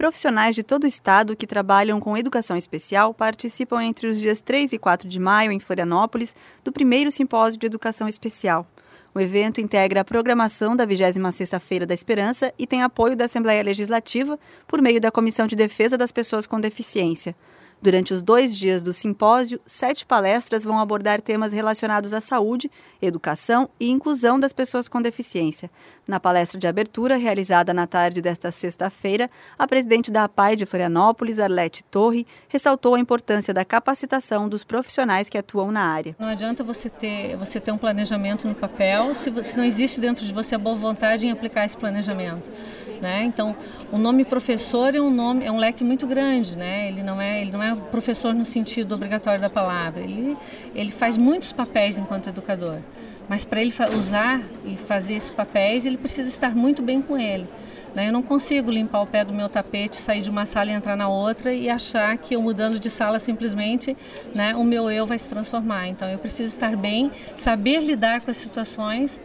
Profissionais de todo o estado que trabalham com educação especial participam entre os dias 3 e 4 de maio, em Florianópolis, do primeiro Simpósio de Educação Especial. O evento integra a programação da 26ª Feira da Esperança e tem apoio da Assembleia Legislativa por meio da Comissão de Defesa das Pessoas com Deficiência. Durante os 2 dias do simpósio, 7 palestras vão abordar temas relacionados à saúde, educação e inclusão das pessoas com deficiência. Na palestra de abertura, realizada na tarde desta sexta-feira, a presidente da APAE de Florianópolis, Arlete Torre, ressaltou a importância da capacitação dos profissionais que atuam na área. Não adianta você ter um planejamento no papel se não existe dentro de você a boa vontade em aplicar esse planejamento, né? Então, o nome professor é um leque muito grande, né? Ele não é professor no sentido obrigatório da palavra. Ele faz muitos papéis enquanto educador, mas para ele usar e fazer esses papéis, ele precisa estar muito bem com ele. Eu não consigo limpar o pé do meu tapete, sair de uma sala e entrar na outra e achar que eu mudando de sala simplesmente, o meu eu vai se transformar. Então eu preciso estar bem, saber lidar com as situações,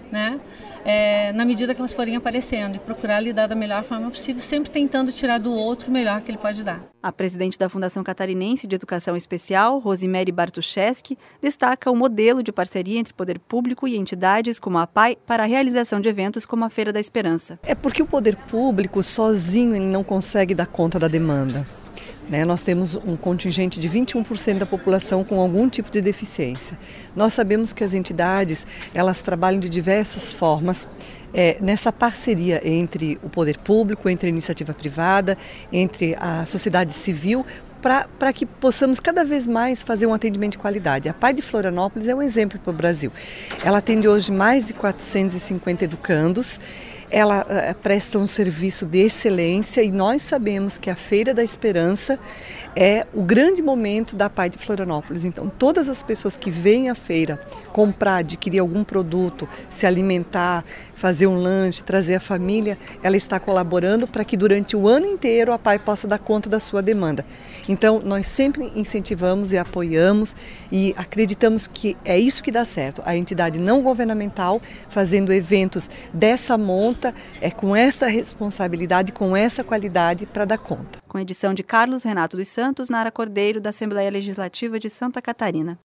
na medida que elas forem aparecendo e procurar lidar da melhor forma possível, sempre tentando tirar do outro o melhor que ele pode dar. A presidente da Fundação Catarinense de Educação Especial, Rosemary Bartuszewski, destaca o modelo de parceria entre poder público e entidades como a APAE para a realização de eventos como a Feira da Esperança. É porque o poder público sozinho ele não consegue dar conta da demanda. Nós temos um contingente de 21% da população com algum tipo de deficiência. Nós sabemos que as entidades elas trabalham de diversas formas nessa parceria entre o poder público, entre a iniciativa privada, entre a sociedade civil, para que possamos cada vez mais fazer um atendimento de qualidade. A APAE de Florianópolis é um exemplo para o Brasil. Ela atende hoje mais de 450 educandos, ela presta um serviço de excelência e nós sabemos que a Feira da Esperança é o grande momento da APAE de Florianópolis. Então, todas as pessoas que vêm à feira comprar, adquirir algum produto, se alimentar, fazer um lanche, trazer a família, ela está colaborando para que durante o ano inteiro a APAE possa dar conta da sua demanda. Então, nós sempre incentivamos e apoiamos e acreditamos que é isso que dá certo. A entidade não governamental fazendo eventos dessa monta, com essa responsabilidade, com essa qualidade para dar conta. Com edição de Carlos Renato dos Santos, Nara Cordeiro, da Assembleia Legislativa de Santa Catarina.